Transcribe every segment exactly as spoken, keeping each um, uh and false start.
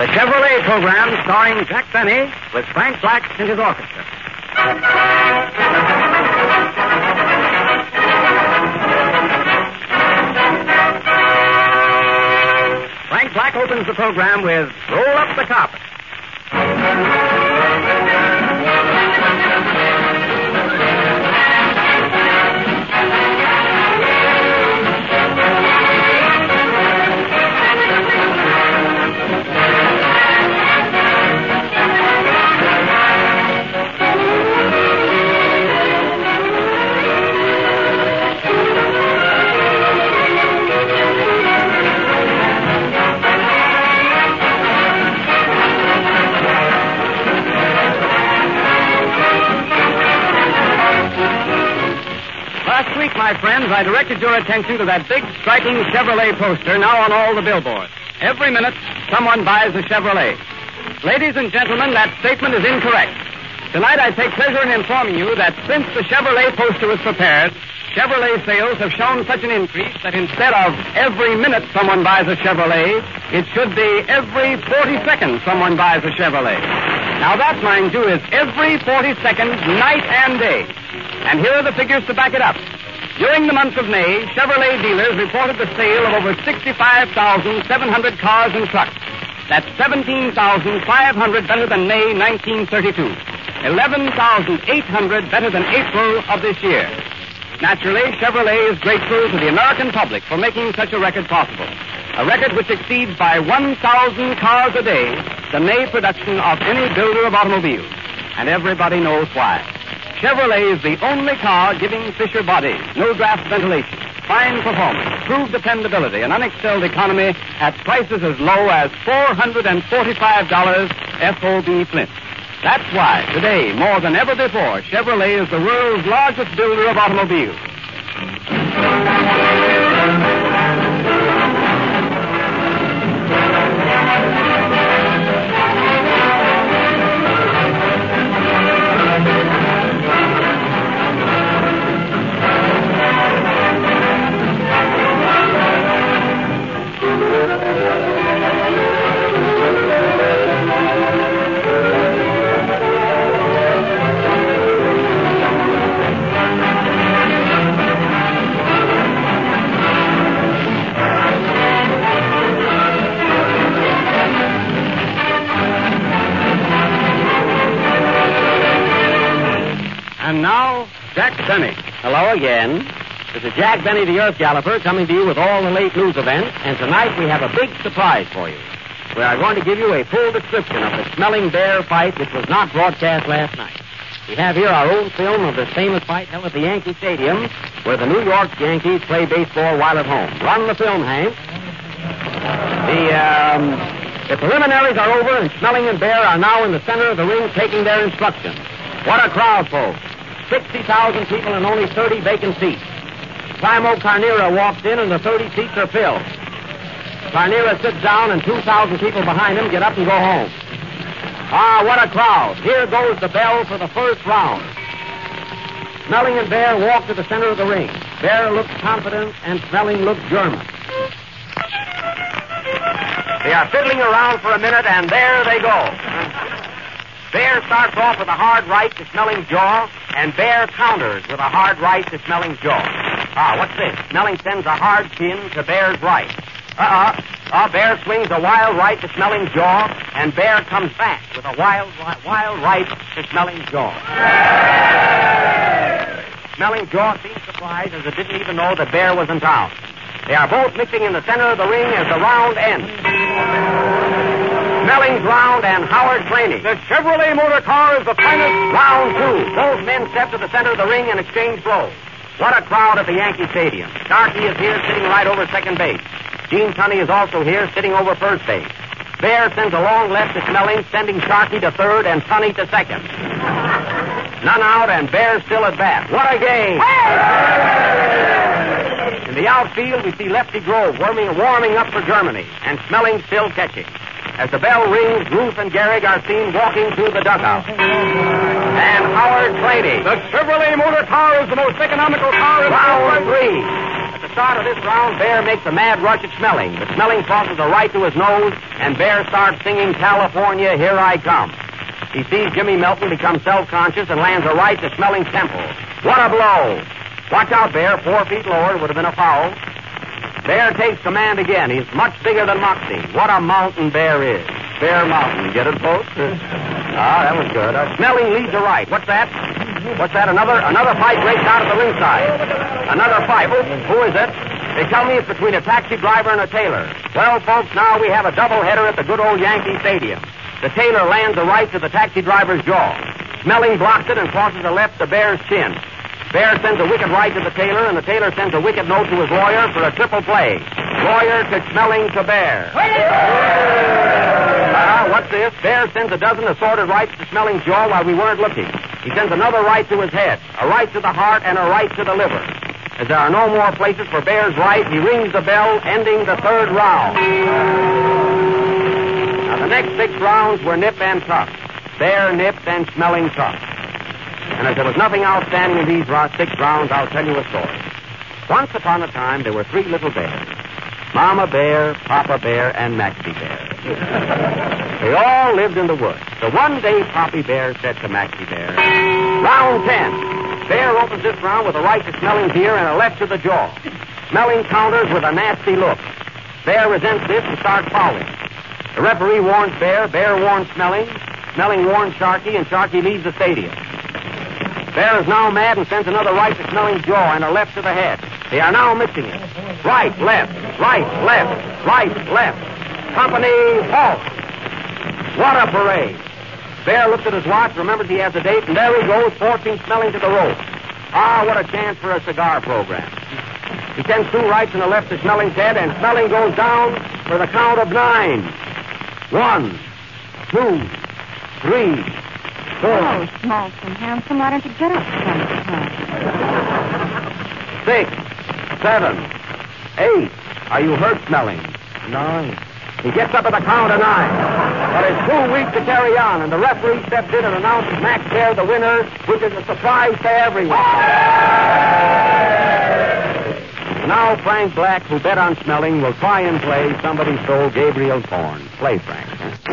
The Chevrolet program starring Jack Benny with Frank Black and his orchestra. Frank Black opens the program with Roll Up the Carpet. Last week, my friends, I directed your attention to that big, striking Chevrolet poster now on all the billboards. Every minute, someone buys a Chevrolet. Ladies and gentlemen, that statement is incorrect. Tonight, I take pleasure in informing you that since the Chevrolet poster was prepared, Chevrolet sales have shown such an increase that instead of every minute someone buys a Chevrolet, it should be every forty seconds someone buys a Chevrolet. Now that, mind you, is every forty seconds, night and day. And here are the figures to back it up. During the month of May, Chevrolet dealers reported the sale of over sixty-five thousand seven hundred cars and trucks. That's seventeen thousand five hundred better than May nineteen thirty-two. eleven thousand eight hundred better than April of this year. Naturally, Chevrolet is grateful to the American public for making such a record possible. A record which exceeds by one thousand cars a day the May production of any builder of automobiles. And everybody knows why. Chevrolet is the only car giving Fisher bodies, no draft ventilation, fine performance, proved dependability, and unexcelled economy at prices as low as four hundred forty-five dollars F O B Flint. That's why, today, more than ever before, Chevrolet is the world's largest builder of automobiles. And now, Jack Benny. Hello again. This is Jack Benny, the Earth Galloper, coming to you with all the late news events, and tonight we have a big surprise for you. We are going to give you a full description of the Smelling Bear fight which was not broadcast last night. We have here our own film of this famous fight held at the Yankee Stadium, where the New York Yankees play baseball while at home. Run the film, Hank. The, um, the preliminaries are over, and Smelling and Bear are now in the center of the ring taking their instructions. What a crowd, folks. sixty thousand people and only thirty vacant seats. Primo Carnera walks in and the thirty seats are filled. Carnera sits down and two thousand people behind him get up and go home. Ah, what a crowd. Here goes the bell for the first round. Smelling and Bear walk to the center of the ring. Bear looks confident and Smelling looks German. They are fiddling around for a minute and there they go. Bear starts off with a hard right to Smelling's jaw, and Bear counters with a hard right to Smelling's jaw. Ah, what's this? Smelling sends a hard pin to Bear's right. Uh-uh. Ah, Bear swings a wild right to Smelling's jaw, and Bear comes back with a wild, wild right to Smelling's jaw. Smelling's jaw seemed surprised as it didn't even know that Bear was in town. They are both mixing in the center of the ring as the round ends. Smelling's round and Howard training. The Chevrolet motor car is the finest. Round two. Both men step to the center of the ring and exchange blows. What a crowd at the Yankee Stadium. Starkey is here sitting right over second base. Gene Tunney is also here sitting over first base. Bear sends a long left to Smelling, sending Starkey to third and Tunney to second. None out and Bear still at bat. What a game. In the outfield, we see Lefty Grove warming, warming up for Germany, and Smelling still catching. As the bell rings, Ruth and Gehrig are seen walking through the dugout. And Howard Training. The Chevrolet motor car is the most economical car in Round three. At the start of this round, Bear makes a mad rush at Smelling, but Smelling crosses a right to his nose, and Bear starts singing California, Here I Come. He sees Jimmy Melton become self-conscious and lands a right to Smelling's temple. What a blow! Watch out, Bear. Four feet lower would have been a foul. Bear takes command again. He's much bigger than Moxie. What a mountain Bear is. Bear Mountain. Get it, folks? Ah, that was good. Uh, Smelling leads a right. What's that? What's that? Another another fight breaks out at the ringside. Another fight. Oh, who is it? They tell me it's between a taxi driver and a tailor. Well, folks, now we have a doubleheader at the good old Yankee Stadium. The tailor lands a right to the taxi driver's jaw. Smelling blocks it and crosses a left to Bear's chin. Bear sends a wicked right to the tailor, and the tailor sends a wicked note to his lawyer for a triple play. Lawyer to Smelling to Bear. Ah, what's this? Bear sends a dozen assorted rights to Smelling's jaw while we weren't looking. He sends another right to his head, a right to the heart, and a right to the liver. As there are no more places for Bear's right, he rings the bell, ending the third round. Now, the next six rounds were nip and tuck. Bear nipped and Smelling tucked. And as there was nothing outstanding in these six rounds, I'll tell you a story. Once upon a time, there were three little bears. Mama Bear, Papa Bear, and Maxie Bear. They all lived in the woods. So one day, Poppy Bear said to Maxie Bear, Round ten. Bear opens this round with a right to Smelling's ear and a left to the jaw. Smelling counters with a nasty look. Bear resents this and starts fouling. The referee warns Bear, Bear warns Smelling, Smelling warns Sharky, and Sharky leaves the stadium. Bear is now mad and sends another right to Smelling's jaw and a left to the head. They are now mixing it. Right, left, right, left, right, left. Company, halt. What a parade. Bear looks at his watch, remembers he has a date, and there he goes, forcing Smelling to the rope. Ah, what a chance for a cigar program. He sends two rights and a left to Smelling's head, and Smelling goes down for the count of nine. One, two, three, four. Oh, Smolson, handsome, why don't you get up sometime? Six, seven, eight. Are you hurt, Smelling? Nine. He gets up at the count of nine. But it's too weak to carry on, and the referee steps in and announces Max Bear the winner, which is a surprise to everyone. Now Frank Black, who bet on Smelling, will try and play Somebody Stole Gabriel's Horn. Play, Frank.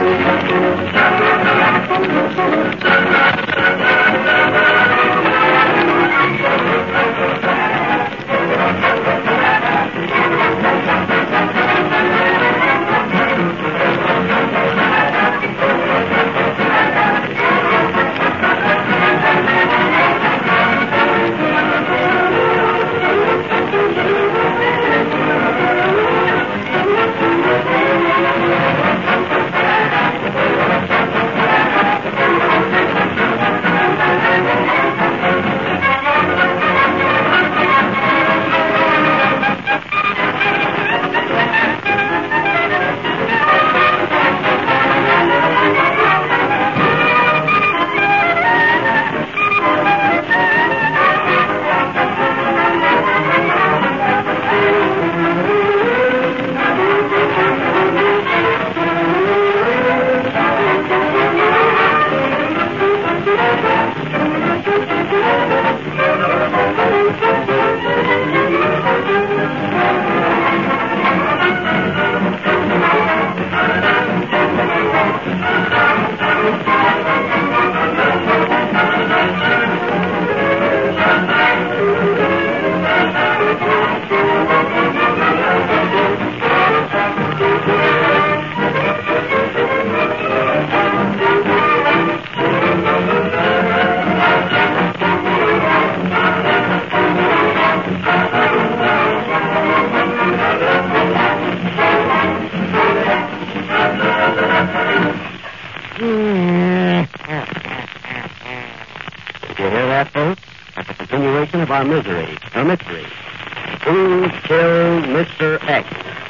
Of our misery, or mystery. Who killed Mister X?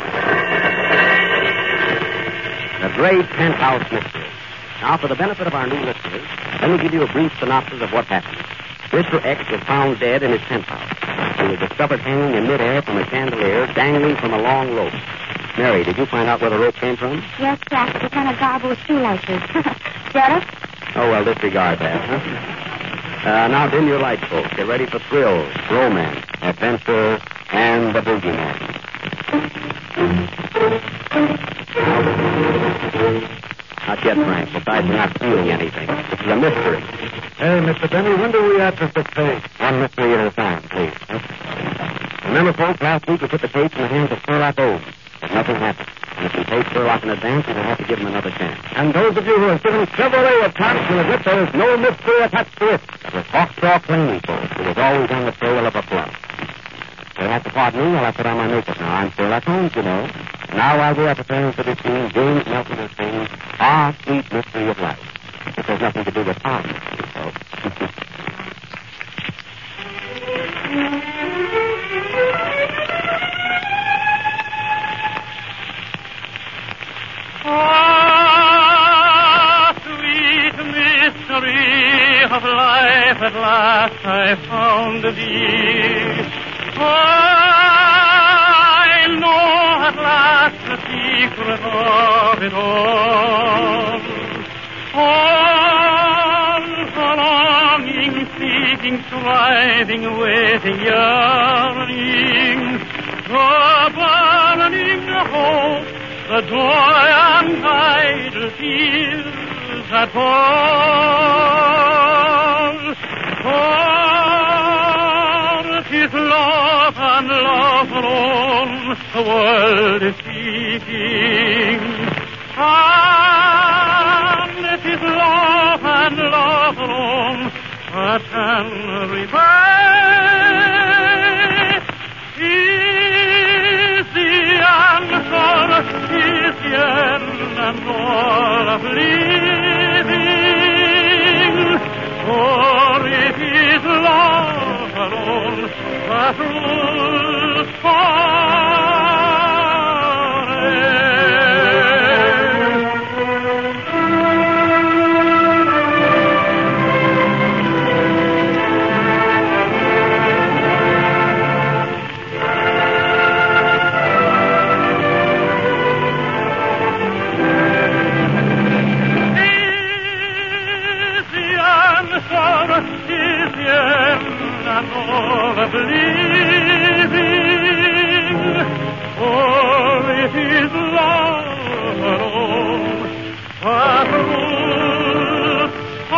The great penthouse mystery. Now, for the benefit of our new listeners, let me give you a brief synopsis of what happened. Mister X was found dead in his penthouse. He was discovered hanging in midair from a chandelier, dangling from a long rope. Mary, did you find out where the rope came from? Yes, Jack. It was on a garble with shoelaces. Get it? Oh, well, disregard that, huh? Uh, now dim your lights, folks. Get ready for thrills, romance, adventure, and the boogeyman. Not yet, Frank. Besides, we're not feeling anything. This is a mystery. Hey, Mister Benny, when do we address this case? One mystery at a time, please. Remember, folks, last week we put the case in the hands of Sherlock Holmes, but nothing happened. And if we paid Sherlock in advance, we will have to give him another chance. And those of you who have given Chevrolet a chance will admit there is no mystery attached to it. It was Hawksaw Cleaning, folks, who was always on the trail of a plum. You'll have to pardon me while I put on my makeup now. I'm Sherlock Holmes, you know. Now, while we are preparing for this scene, James Nelson is saying, Our Sweet Mystery of Life. It has nothing to do with our mystery, folks. Ah, sweet mystery of life, at last I found thee. I know at last the secret of it all. All the longing, seeking, striving, waiting, yearning, the burning hope, the joy and idle tears that fall. For it is love and love alone the world is seeking. And it is love and love alone that can repay. Is the answer, is the end and all of living. For it is love alone that rules all of living, for it is love alone that rules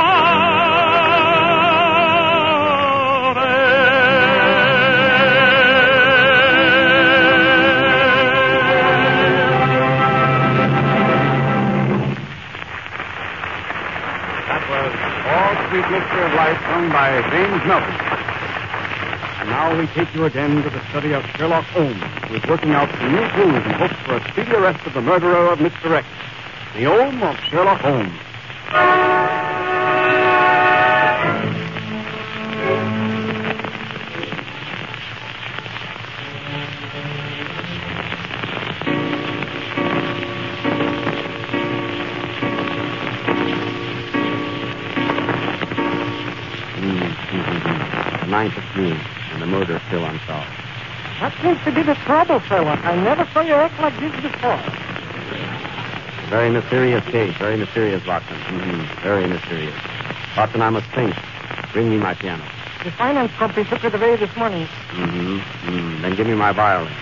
That was All Sweet Mystery of Life, sung by James Nelson. And now we take you again to the study of Sherlock Holmes, who is working out some new clues in hopes for a speedy arrest of the murderer of Mister X. The Holmes of Sherlock Holmes. ninth of June, and the murder is still unsolved. That seems to be the trouble, Sherlock. I never saw you act like this before. Very mysterious case, very mysterious, Watson. Mm-hmm. Very mysterious. Watson, I must think. Bring me my piano. The finance company took it away this morning. Mm-hmm. Mm. Then give me my violin.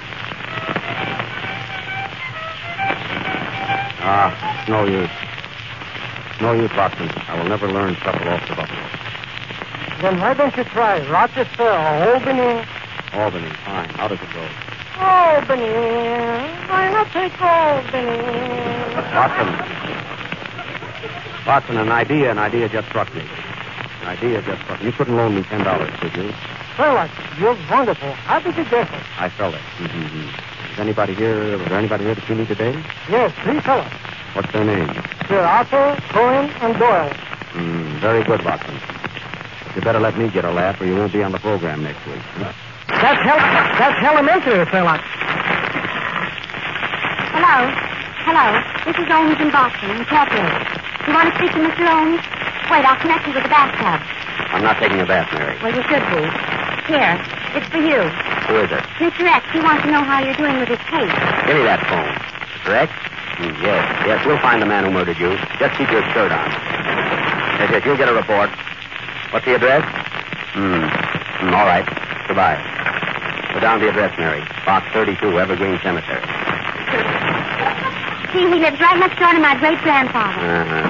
Ah, it's no use. It's no use, Watson. I will never learn shuffle off the buffalo. Then why don't you try Rochester or Albany? Albany, fine. How does it go? Albany. Why not take Albany? Watson. Watson, an idea, an idea just struck me. An idea just struck me. You couldn't loan me ten dollars, could you? Sherlock, you're wonderful. How did you guess it? I felt it. Mm-hmm. Is anybody here, was there anybody here to see me today? Yes, three fellows. What's their name? Sir Arthur, Cohen, and Doyle. Mm, very good, Watson. But you better let me get a laugh or you won't be on the program next week. That's, hel- that's elementary, Sherlock. Hello. Hello. This is Holmes in Boston, Incorporated. You want to speak to Mister Holmes? Wait, I'll connect you with the bathtub. I'm not taking a bath, Mary. Well, you should be. Here. It's for you. Who is it? Mister X, he wants to know how you're doing with his case. Give me that phone. Mister X? Mm, yes, yes, we'll find the man who murdered you. Just keep your shirt on. Yes, yes, you'll get a report. What's the address? Hmm. Mm, all right. Goodbye. Put down the address, Mary. Box thirty-two, Evergreen Cemetery. See, he lives right next door to my great-grandfather. Uh-huh.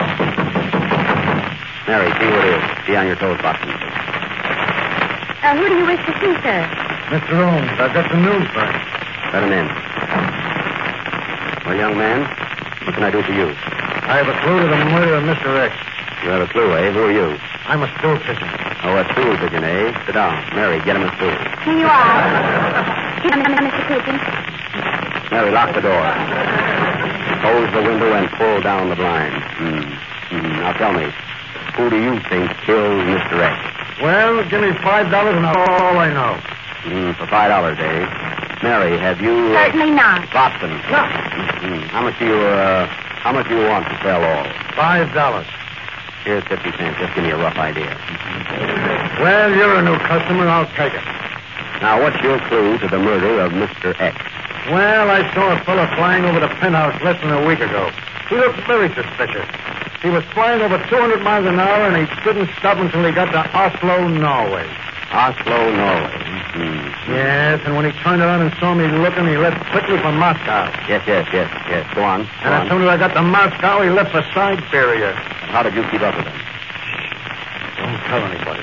Mary, see who it is. Be on your toes, Watson. Uh, who do you wish to see, sir? Mister Holmes, I've got some news for you. Let him in. Well, young man, what can I do for you? I have a clue to the murder of Mister X. You have a clue, eh? Who are you? I'm a stool pigeon. Oh, a stool pigeon, eh? Sit down. Mary, get him a stool. Here you are. Here, Mister Pigeon. Mary, lock the door. Close the window and pull down the blinds. Hmm. Hmm. Now tell me, who do you think killed Mister X? Well, give me five dollars and that's all I know. Hmm. For five dollars, eh? Mary, have you... Uh... Certainly not. Watson. No. Hmm. How much do you, uh... How much do you want to sell all? Five dollars. Here's fifty cents. Just give me a rough idea. Well, you're a new customer. I'll take it. Now, what's your clue to the murder of Mister X? Well, I saw a fellow flying over the penthouse less than a week ago. He looked very suspicious. He was flying over two hundred miles an hour, and he didn't stop until he got to Oslo, Norway. Oslo, Norway. Hmm. Yes, and when he turned around and saw me looking, he left quickly for Moscow. Yes, yes, yes, yes. Go on. Go And on. as soon as I got to Moscow, he left for Siberia. How did you keep up with him? Don't tell anybody.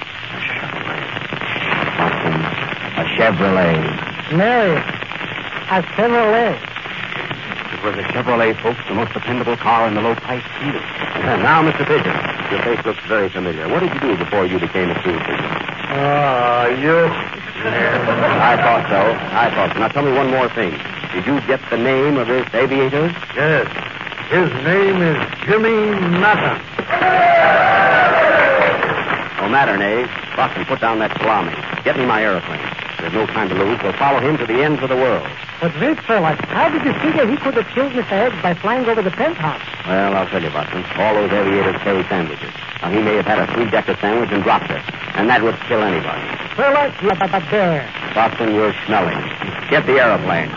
Watson, a Chevrolet. Mary, a Chevrolet. It was a Chevrolet, folks, the most dependable car in the low price field. And now, Mister Pigeon, your face looks very familiar. What did you do before you became a stool pigeon? Oh, you... I thought so. I thought so. Now tell me one more thing. Did you get the name of this aviator? Yes. His name is Jimmy Matter. Oh, Mattern, eh? Watson, put down that salami. Get me my aeroplane. There's no time to lose. We'll follow him to the ends of the world. But wait, Sherlock, how did you figure he could have killed Mister X by flying over the penthouse? Well, I'll tell you, Watson. All those aviators carry sandwiches. Now, he may have had a three-decker sandwich and dropped it. And that would kill anybody. Sherlock, you're a bear. Watson, you're smelling. Get the aeroplane.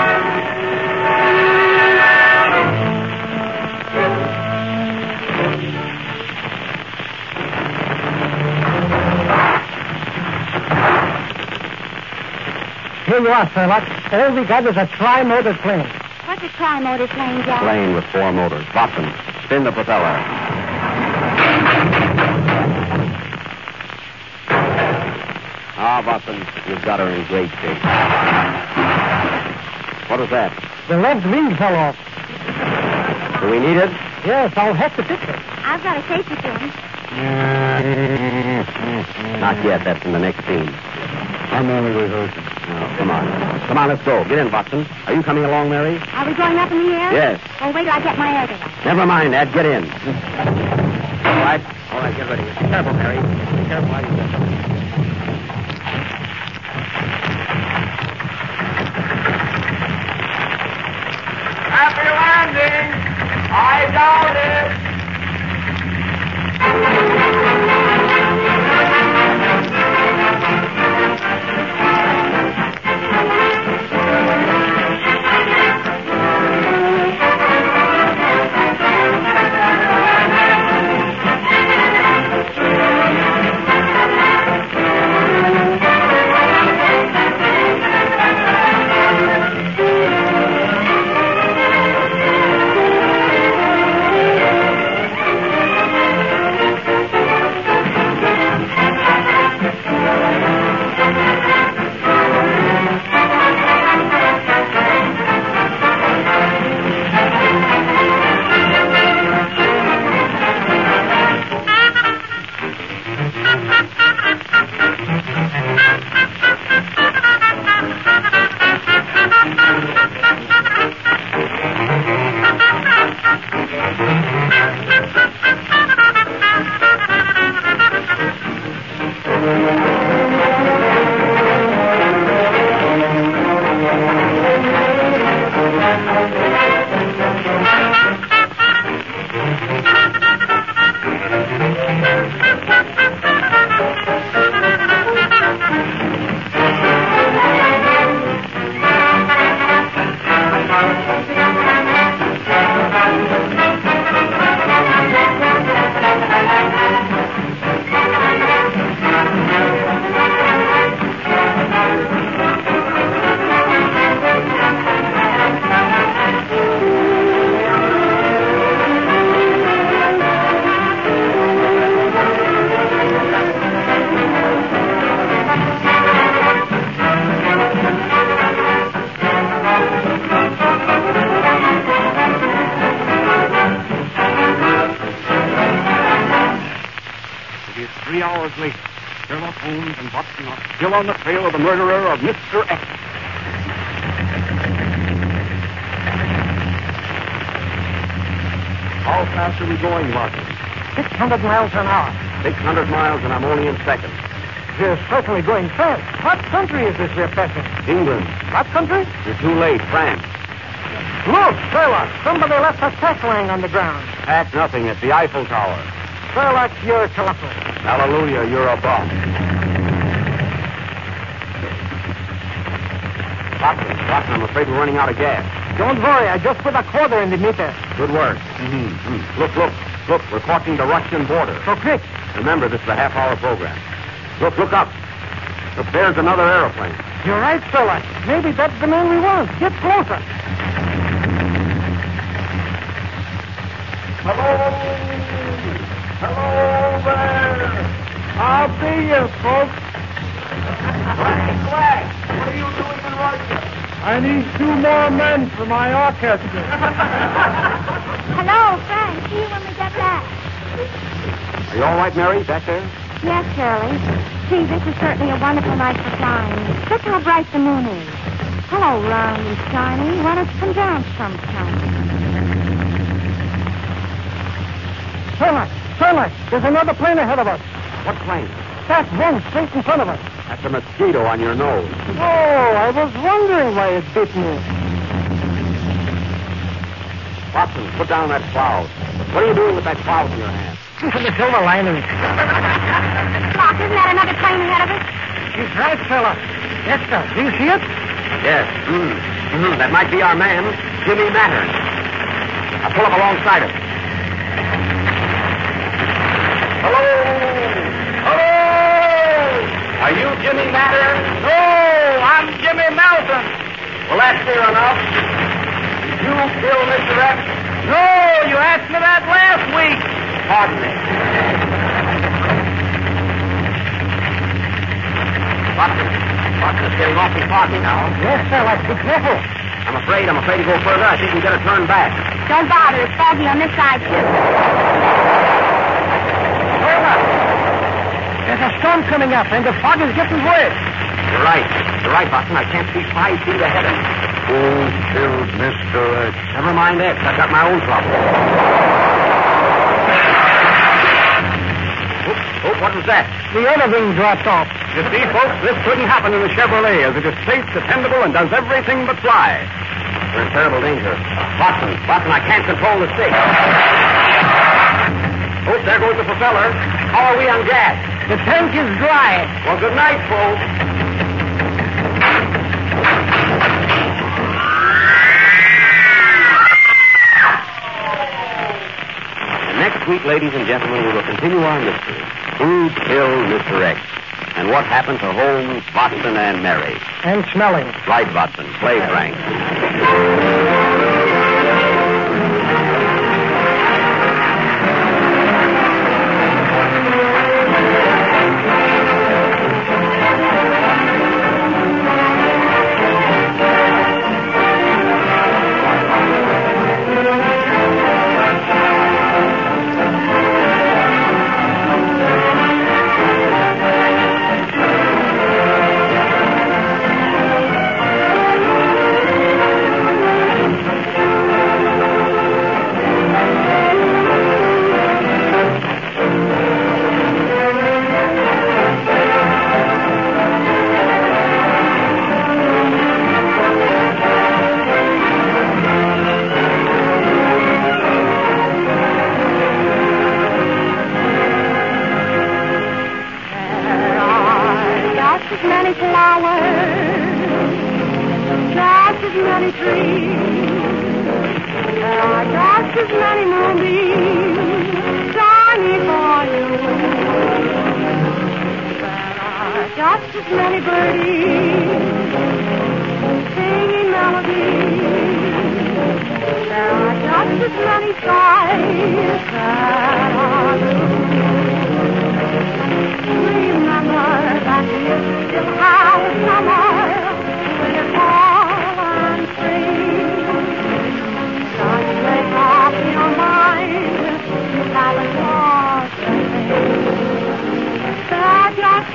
Here you are, Sherlock. All we got is a tri-motor plane. What's a tri-motor plane, Jack? Plane with four motors. Watson, spin the propeller. Ah, Watson, you've got her in great shape. What was that? The left wing fell off. Do we need it? Yes, I'll have to fix it. I've got a safety pin. Not yet. That's in the next scene. I'm only rehearsing. Oh, come on. Come on, let's go. Get in, Watson. Are you coming along, Mary? Are we going up in the air? Yes. Oh, wait till I get my air device. Never mind that. Get in. All right. All right, get ready. Be careful, Mary. Be careful how you get. Happy landing! I doubt it! Three hours later, Sherlock Holmes and Watson are still on the trail of the murderer of Mister X. How fast are we going, Watson? six hundred miles an hour. Six hundred miles, and I'm only in second. We're certainly going fast. What country is this we're passing? England. What country? You're too late. France. Look, Sherlock. Somebody left a sack lying on the ground. Pack nothing. It's the Eiffel Tower. Sherlock, you're a telephone. Hallelujah, you're a bum. Watson, Watson, I'm afraid we're running out of gas. Don't worry. I just put a quarter in the meter. Good work. Mm-hmm. Look, look, look. We're crossing the Russian border. So quick. Remember, this is a half-hour program. Look, look up. Look, there's another airplane. You're right, Sherlock. Maybe that's the man we want. Get closer. Hello! Hello there! I'll be you, folks. Frank, Frank, what are you doing in Russia? I need two more men for my orchestra. Hello, Frank. See you when we get back. Are you all right, Mary, back there? Yes, Shirley. Gee, this is certainly a wonderful night for flying. Look how bright the moon is. Hello, round and shiny. Why don't you come down sometime? Sherlock, Sherlock, there's another plane ahead of us. What plane? That one straight in front of us. That's a mosquito on your nose. Oh, I was wondering why it bit me. Watson, put down that cloud. What are you doing with that cloud in your hand? The silver lining. Doc, isn't that another plane ahead of us? She's right, Sherlock. Yes, sir. Do you see it? Yes. Mm. Mm-hmm. That might be our man, Jimmy Mattern. I'll pull up alongside him. Hello? Hello? Are you Jimmy Mattern? No, I'm Jimmy Melton. Well, that's clear enough. Did you kill Mister X? No, you asked me that last week. Pardon me. Watson, Watson is getting awfully foggy now. Yes, Sherlock. Be careful. I'm afraid, I'm afraid to go further. I think we better turn back. Don't bother. It's foggy on this side, too. Sherlock, there's a storm coming up, and the fog is getting worse. You're right. You're right, Watson. I can't see five feet ahead of me. Who killed Mister X? Never mind X. I've got my own trouble. Oh, oh, what was that? The other wing dropped off. You see, folks, this couldn't happen in the Chevrolet, as it is safe, dependable, and does everything but fly. We're in terrible danger. Watson, Watson, I can't control the stick. Oh, there goes the propeller. How are we on gas? The tank is dry. Well, good night, folks. And next week, ladies and gentlemen, we will continue our mystery. Who killed Mister X? And what happened to Holmes, Watson, and Mary? And smelling. Right, Watson. Play, Frank.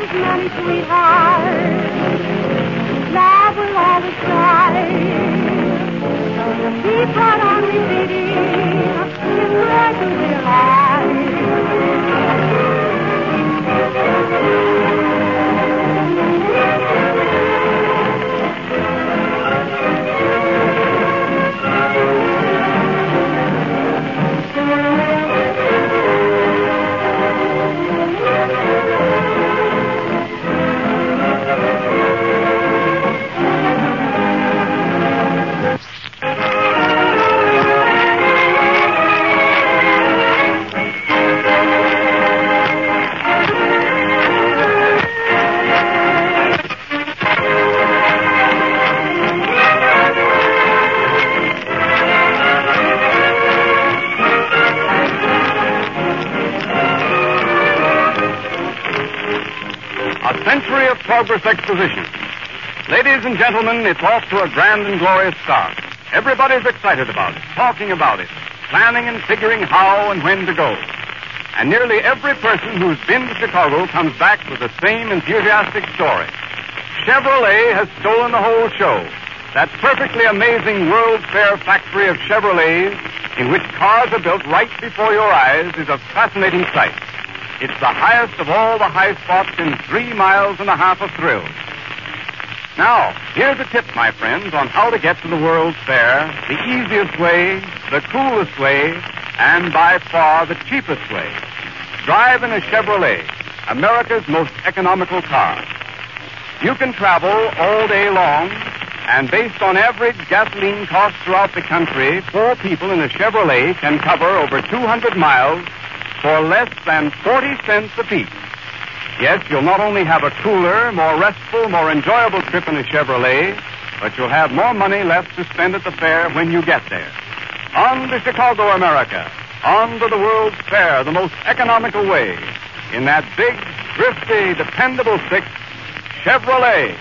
his money, sweetheart. Love will always try. Keep right on repeating. It's great to be alive. Century of Progress Exposition. Ladies and gentlemen, it's off to a grand and glorious start. Everybody's excited about it, talking about it, planning and figuring how and when to go. And nearly every person who's been to Chicago comes back with the same enthusiastic story. Chevrolet has stolen the whole show. That perfectly amazing World's Fair factory of Chevrolets, in which cars are built right before your eyes, is a fascinating sight. It's the highest of all the high spots in three miles and a half of thrills. Now, here's a tip, my friends, on how to get to the World's Fair, the easiest way, the coolest way, and by far the cheapest way. Drive in a Chevrolet, America's most economical car. You can travel all day long, and based on average gasoline costs throughout the country, four people in a Chevrolet can cover over two hundred miles for less than forty cents apiece. Yes, you'll not only have a cooler, more restful, more enjoyable trip in a Chevrolet, but you'll have more money left to spend at the fair when you get there. On to Chicago, America. On to the World's Fair, the most economical way. In that big, thrifty, dependable six, Chevrolet.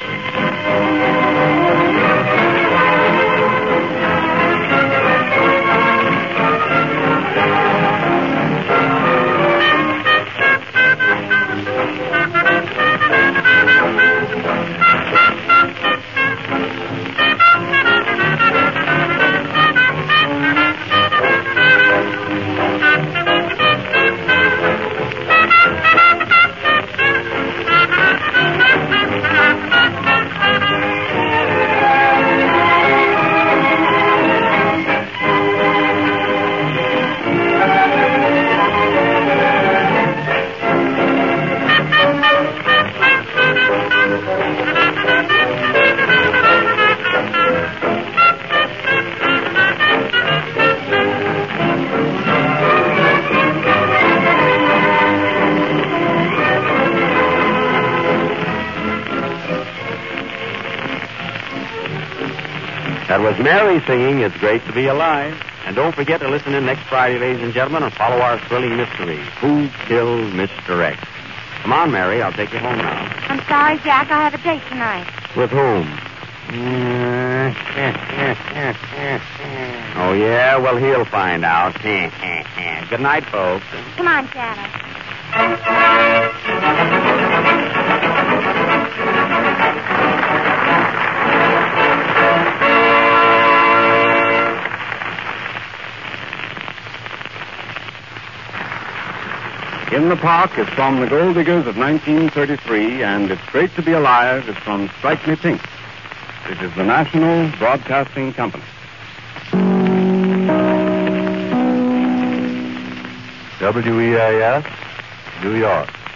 That was Mary singing It's Great to Be Alive. And don't forget to listen in next Friday, ladies and gentlemen, and follow our thrilling mystery, Who Killed Mister X? Come on, Mary, I'll take you home now. I'm sorry, Jack. I have a date tonight. With whom? Oh, yeah? Well, he'll find out. Good night, folks. Come on, Shadow. In the Park is from The Gold Diggers of nineteen thirty-three, and It's Great to Be Alive is from Strike Me Pink. This is the National Broadcasting Company. W E A S, New York.